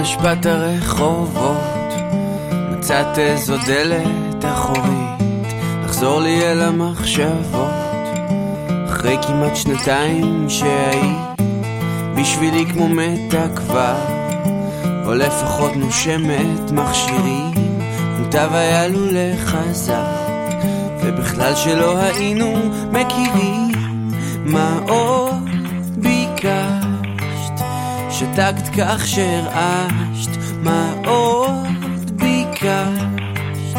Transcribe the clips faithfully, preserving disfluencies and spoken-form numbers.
השפעת הרחובות מצאת איזו דלת אחורית לחזור לי אל המחשבות אחרי כמעט שנתיים שהיית בשבילי כמו מתה כבר או לפחות נושמת מכשירים מוטב היה לו לחזק ובכלל שלא היינו מכירים מה עוד ביקשת שתקת כך שהרעשת מה עוד ביקשת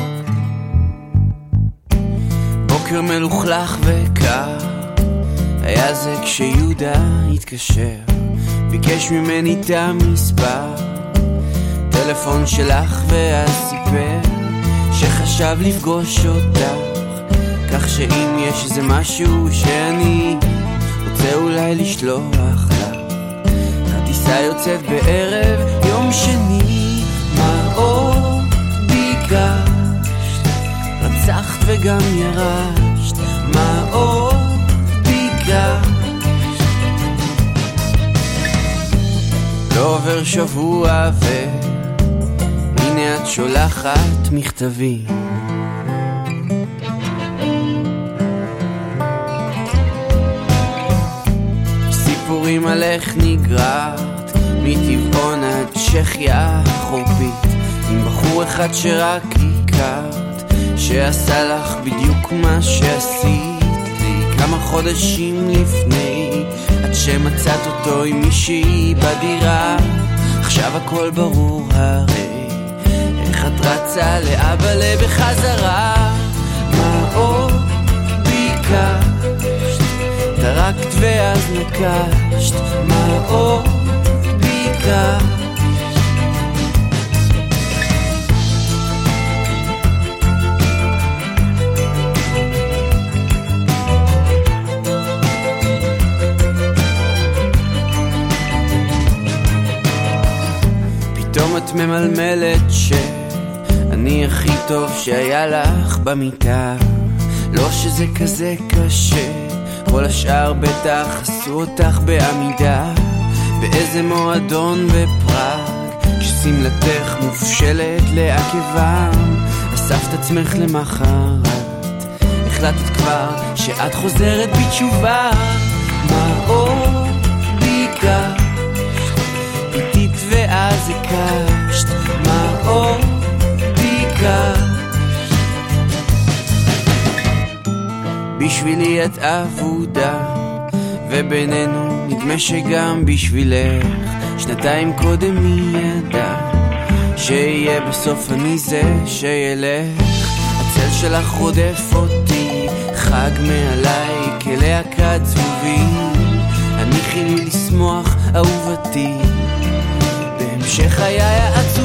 בוקר מלוכלך וקר היה זה כשיהודה התקשר ביקש ממני את המספר טלפון שלך ואז סיפר שחשב לפגוש אותך כך שאם יש איזה משהו שאני רוצה אולי לשלוח לך הטיסה יוצאת בערב יום שני מה עוד ביקשת רצחת וגם ירשת מה עוד ביקשת לא עובר שבוע והנה את שולחת מכתבים סיפורים על איך נגרעת מטבעון עד צ'כיה חורפית עם בחור אחד שרק הכרת שעשה לך בדיוק מה שעשית לי כמה חודשים לפני עד שמצאת אותו עם מישהי בדירה עכשיו הכל ברור הרי איך את רצה לאבא לבחזרה מה עוד ביקשת תרקת ואז נקשת מה עוד ביקשת פתאום את ממלמלת שאני הכי טוב שהיה לך במיטה לא שזה כזה קשה כל השאר בטח עשו אותך בעמידה באיזה מועדון בפראג כשסמלתך מופשלת לעקבם אספת עצמך למחרת החלטת כבר שאת חוזרת בתשובה מה עוד ביקשת איתית ואז הקשת מה עוד ביקשת בשבילי את עבודה ובינינו נדמה שגם בשבילך שנתיים קודם מי ידע שיהיה בסוף אני זה שילך הצל שלך רודף אותי חג מעליי כלהקת זבובים הניחי לי לשמוח אהובתי בהמשך חיי העצוב